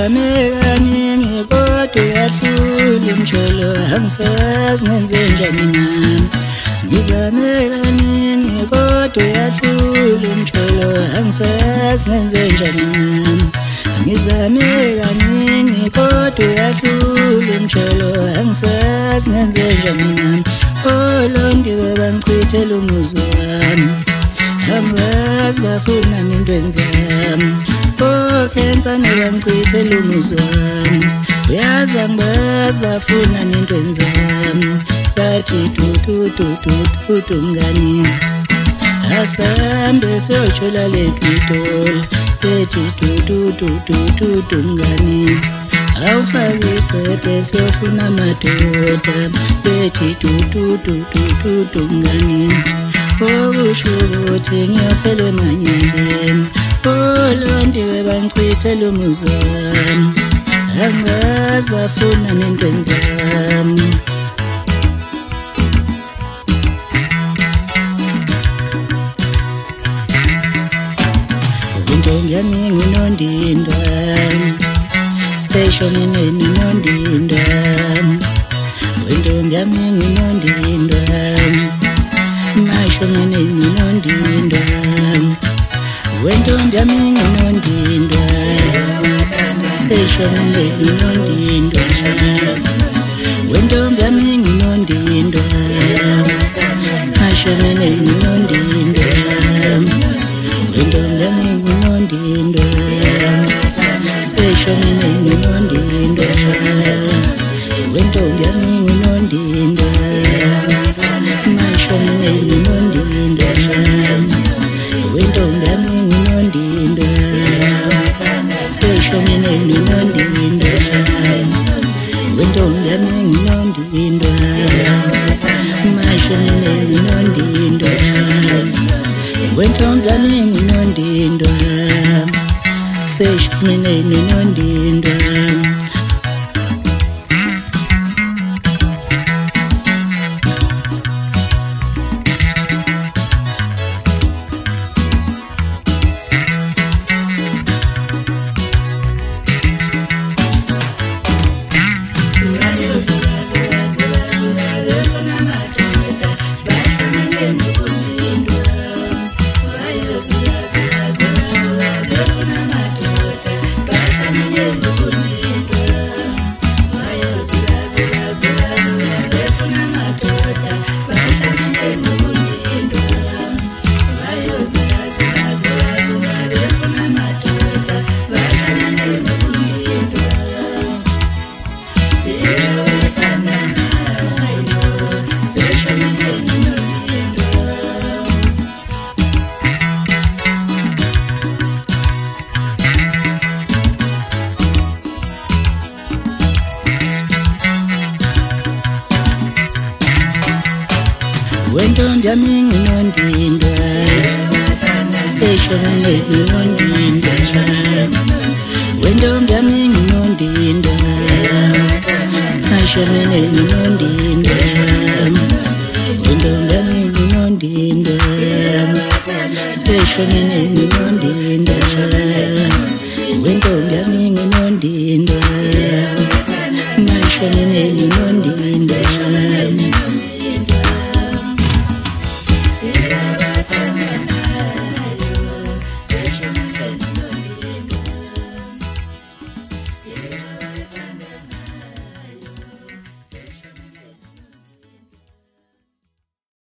ngizame kaningi kodwa uyahlula umsholo angisazi ngenze njani nami ngizame kaningi kodwa uyahlula umsholo angisazi ngenze njani nami ngizame kaningi kodwa uyahlula umsholo angisazi ngenze njani nami olondiwe bangichithela umuzi wami angazi bafuna nentweni zami okhensane bangichithela umuzi wami uyazi angibazi bafuna nentweni zami bathi tutututututu mngani asambe siyotshola lePitoli bethi tutututututu mngani awufake icephe siyofuna amadoda bethi tutututututu mngani okusho ukuthi ngiyofela emanyeleni olondiwe bangichithela umuzi wami angazi bafuna nentweni zami intombi yami nginondindwa seshonene ninondindwa intombi yami nginondindwa mashonene ninondindwa intombi yami nginondindwa seshonene ninondindwa intombi yami nginondindwa mashonene ninondindwa intombi yami nginondindwa seshonene ninondindwa intombi yami nginondindwa mashonene ninondindwa intombi yami nginondindwa seshonene ninondindwa intombi yami nginondindwa mashonene ninondindwa intombi yami nginondindwa seshonene ninondindwa intombi yami nginondindwa seshonene ninondindwa intombi yami nginondindwa mashonene ninondindwa intombi yami nginondindwa seshonene ninondindwa